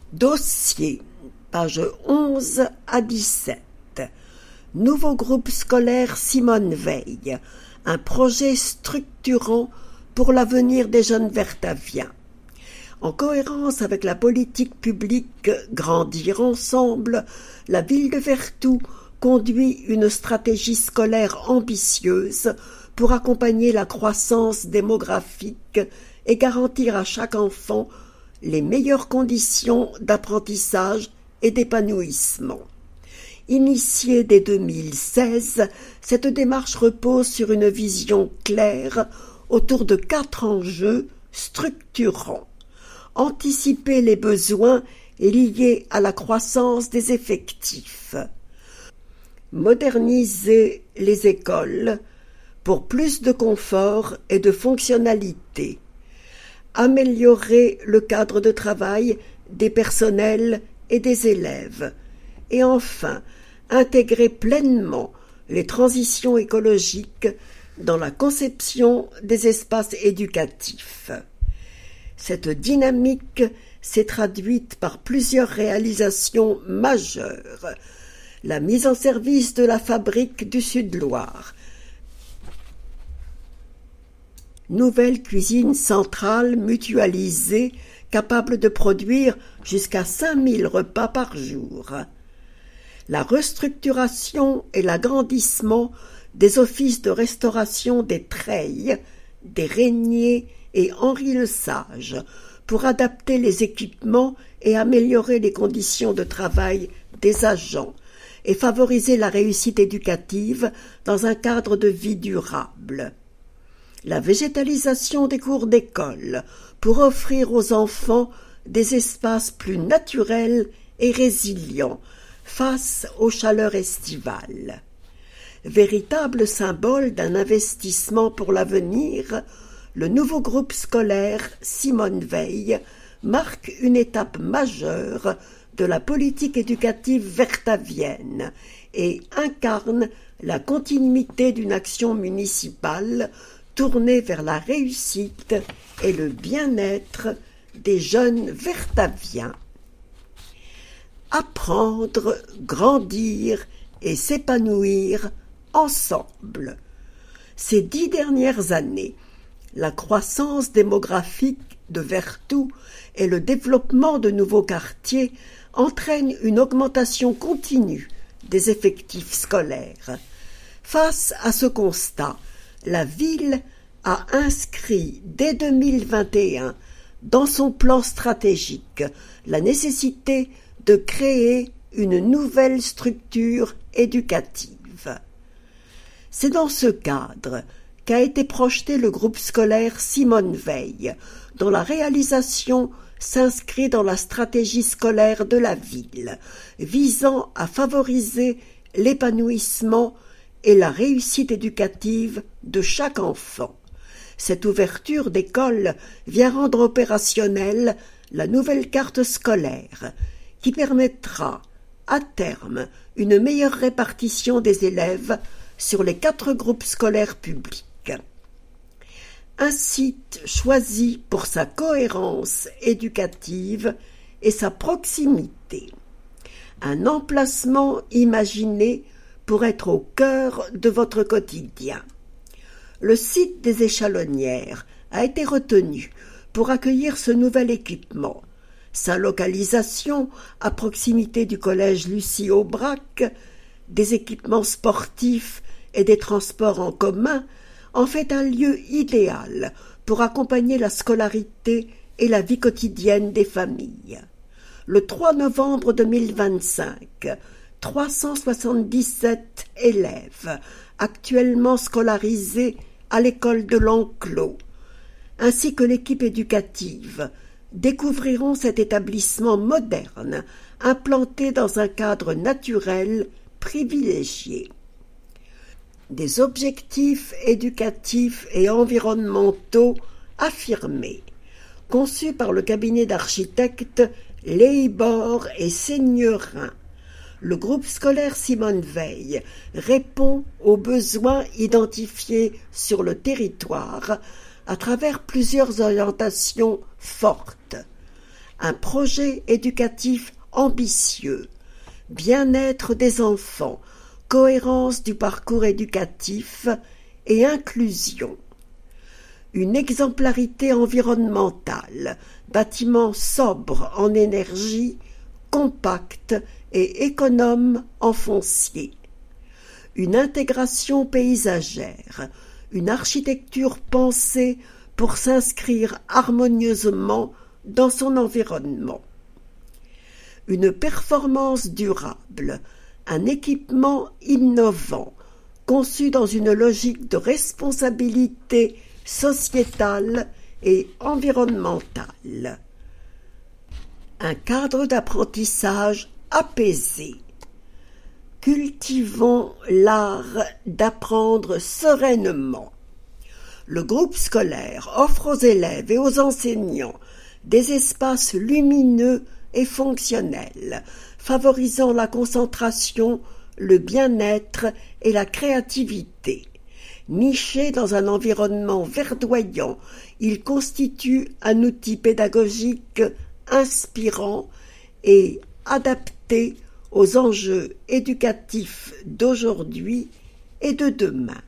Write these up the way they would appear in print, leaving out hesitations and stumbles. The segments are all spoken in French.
Dossier, pages 11 à 17. Nouveau groupe scolaire Simone Veil, un projet structurant pour l'avenir des jeunes vertaviens. En cohérence avec la politique publique Grandir ensemble, la ville de Vertou conduit une stratégie scolaire ambitieuse pour accompagner la croissance démographique et garantir à chaque enfant les meilleures conditions d'apprentissage et d'épanouissement. Initiée dès 2016, cette démarche repose sur une vision claire autour de 4 enjeux structurants. Anticiper les besoins liés à la croissance des effectifs. Moderniser les écoles pour plus de confort et de fonctionnalité. Améliorer le cadre de travail des personnels et des élèves. Et enfin, intégrer pleinement les transitions écologiques dans la conception des espaces éducatifs. Cette dynamique s'est traduite par plusieurs réalisations majeures. La mise en service de la fabrique du Sud-Loire. Nouvelle cuisine centrale mutualisée capable de produire jusqu'à 5000 repas par jour. La restructuration et l'agrandissement des offices de restauration des Treilles, des Régniers et Henri le Sage pour adapter les équipements et améliorer les conditions de travail des agents et favoriser la réussite éducative dans un cadre de vie durable. La végétalisation des cours d'école pour offrir aux enfants des espaces plus naturels et résilients face aux chaleurs estivales. Véritable symbole d'un investissement pour l'avenir, le nouveau groupe scolaire Simone Veil marque une étape majeure de la politique éducative vertavienne et incarne la continuité d'une action municipale tournée vers la réussite et le bien-être des jeunes vertaviens. Apprendre, grandir et s'épanouir ensemble. Ces 10 dernières années, la croissance démographique de Vertou et le développement de nouveaux quartiers entraînent une augmentation continue des effectifs scolaires. Face à ce constat, la ville a inscrit dès 2021 dans son plan stratégique la nécessité de créer une nouvelle structure éducative. C'est dans ce cadre qu'a été projeté le groupe scolaire Simone Veil, dont la réalisation s'inscrit dans la stratégie scolaire de la ville, visant à favoriser l'épanouissement et la réussite éducative de chaque enfant. Cette ouverture d'école vient rendre opérationnelle la nouvelle carte scolaire, qui permettra, à terme, une meilleure répartition des élèves sur les 4 groupes scolaires publics. Un site choisi pour sa cohérence éducative et sa proximité. Un emplacement imaginé pour être au cœur de votre quotidien. Le site des Échalonnières a été retenu pour accueillir ce nouvel équipement. Sa localisation, à proximité du collège Lucie Aubrac, des équipements sportifs et des transports en commun, en fait un lieu idéal pour accompagner la scolarité et la vie quotidienne des familles. Le 3 novembre 2025, 377 élèves actuellement scolarisés à l'école de l'Enclos, ainsi que l'équipe éducative, découvriront cet établissement moderne, implanté dans un cadre naturel privilégié. Des objectifs éducatifs et environnementaux affirmés, conçus par le cabinet d'architectes Leibor et Seignerin. Le groupe scolaire Simone Veil répond aux besoins identifiés sur le territoire à travers plusieurs orientations fortes. un projet éducatif ambitieux, bien-être des enfants, cohérence du parcours éducatif et inclusion. Une exemplarité environnementale, bâtiment sobre en énergie, compact et économe en foncier. Une intégration paysagère, une architecture pensée pour s'inscrire harmonieusement dans son environnement. Une performance durable, un équipement innovant, conçu dans une logique de responsabilité sociétale et environnementale. Un cadre d'apprentissage apaisé. Cultivons l'art d'apprendre sereinement. Le groupe scolaire offre aux élèves et aux enseignants des espaces lumineux et fonctionnels, favorisant la concentration, le bien-être et la créativité. Niché dans un environnement verdoyant, il constitue un outil pédagogique inspirant et adapté aux enjeux éducatifs d'aujourd'hui et de demain.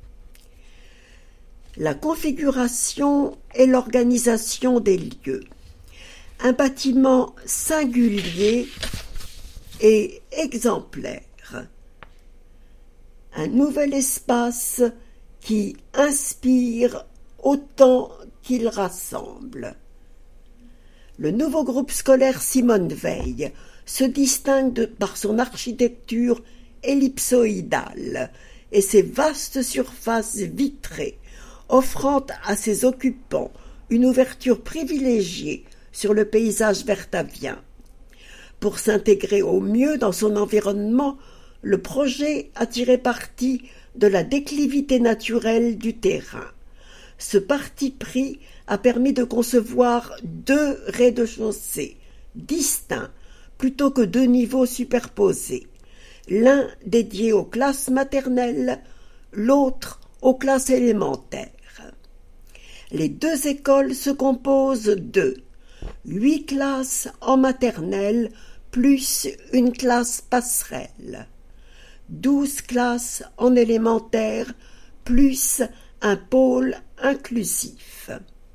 La configuration et l'organisation des lieux. Un bâtiment singulier et exemplaire. Un nouvel espace qui inspire autant qu'il rassemble. Le nouveau groupe scolaire Simone Veil se distingue par son architecture ellipsoïdale et ses vastes surfaces vitrées, offrant à ses occupants une ouverture privilégiée sur le paysage vertavien. Pour s'intégrer au mieux dans son environnement, le projet a tiré parti de la déclivité naturelle du terrain. Ce parti pris a permis de concevoir 2 rez-de-chaussée distincts plutôt que 2 niveaux superposés, l'un dédié aux classes maternelles, l'autre aux classes élémentaires. Les 2 écoles se composent de 8 classes en maternelle plus une classe passerelle, 12 classes en élémentaire plus un pôle inclusif.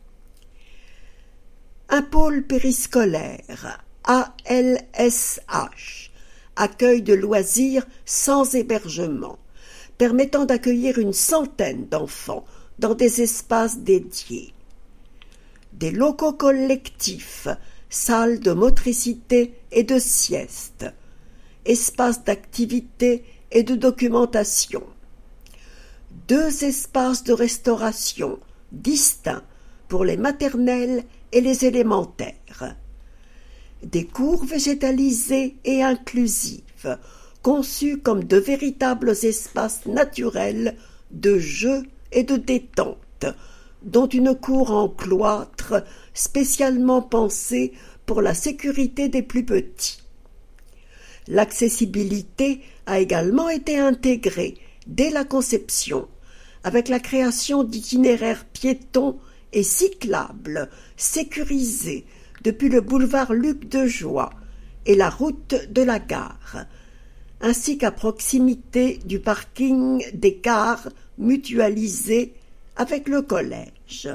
Un pôle périscolaire, ALSH, accueil de loisirs sans hébergement, permettant d'accueillir une centaine d'enfants dans des espaces dédiés. Des locaux collectifs, salles de motricité et de sieste, espaces d'activité et de documentation. 2 espaces de restauration distincts pour les maternelles et les élémentaires. Des cours végétalisés et inclusifs, conçus comme de véritables espaces naturels de jeu et de détente, dont une cour en cloître spécialement pensée pour la sécurité des plus petits. L'accessibilité a également été intégrée dès la conception, avec la création d'itinéraires piétons et cyclables sécurisés depuis le boulevard Luc de Joix et la route de la gare, ainsi qu'à proximité du parking des cars mutualisé avec le collège.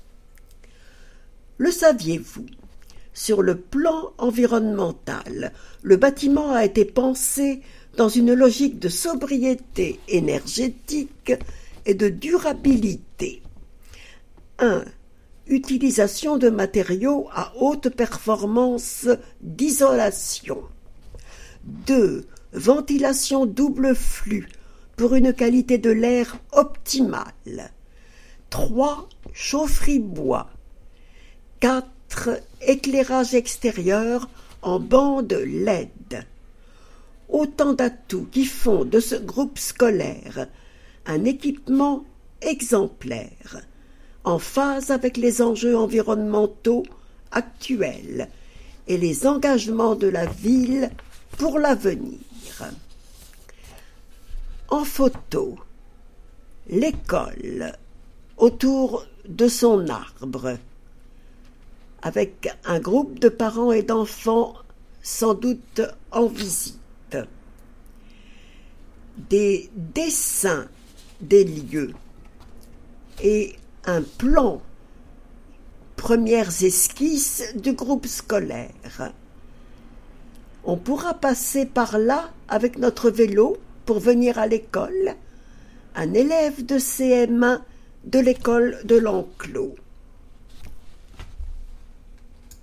Le saviez-vous? Sur le plan environnemental, le bâtiment a été pensé dans une logique de sobriété énergétique et de durabilité. 1. Utilisation de matériaux à haute performance d'isolation. 2. Ventilation double flux pour une qualité de l'air optimale. 3. Chaufferie bois. 4. Éclairage extérieur en bande LED. Autant d'atouts qui font de ce groupe scolaire un équipement exemplaire, en phase avec les enjeux environnementaux actuels et les engagements de la ville pour l'avenir. En photo, l'école autour de son arbre, avec un groupe de parents et d'enfants sans doute en visite. Des dessins des lieux et un plan, premières esquisses du groupe scolaire. On pourra passer par là avec notre vélo pour venir à l'école, un élève de CM1 de l'école de l'Enclos.